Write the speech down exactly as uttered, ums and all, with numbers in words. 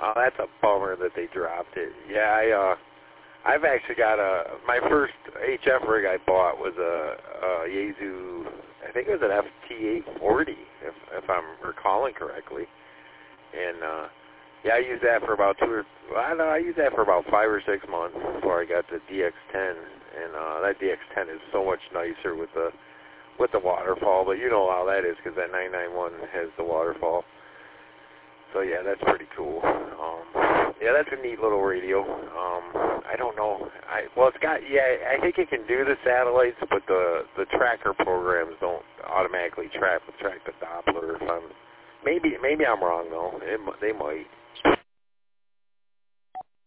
Oh, that's a bummer that they dropped it. Yeah, I, uh, I've actually got a, my first H F rig I bought was a, a Yaesu, I think it was an F T eight forty, if, if I'm recalling correctly. And, uh, yeah, I used that for about two or, well, I don't know, I used that for about five or six months before I got the D X ten. And, uh, that D X ten is so much nicer with the, with the waterfall, but you know how that is because that nine ninety-one has the waterfall. So, yeah, that's pretty cool. Um, yeah, that's a neat little radio. Um, I don't know. I Well, it's got, yeah, I think it can do the satellites, but the, the tracker programs don't automatically track, track the Doppler. If I'm, maybe maybe I'm wrong, though. It, they might.